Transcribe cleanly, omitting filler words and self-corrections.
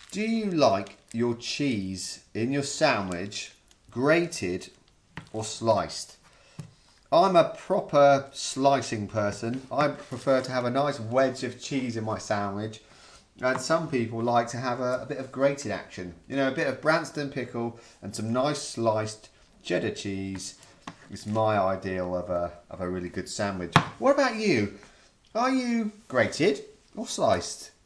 Do you like your cheese in your sandwich grated or sliced? I'm a proper slicing person. I prefer to have a nice wedge of cheese in my sandwich. And some people like to have a bit of grated action. You know, a bit of Branston pickle and some nice sliced cheddar cheese. It's my ideal of a really good sandwich. What about you? Are you grated or sliced?